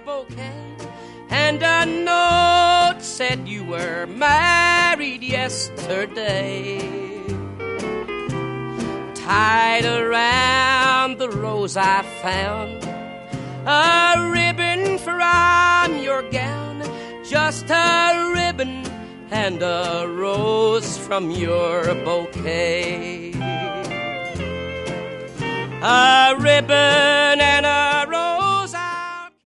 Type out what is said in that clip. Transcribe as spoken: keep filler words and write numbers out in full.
bouquet, and a note said you were married yesterday. Tied around the rose I found a ribbon from your gown, just a ribbon and a rose from your bouquet. A ribbon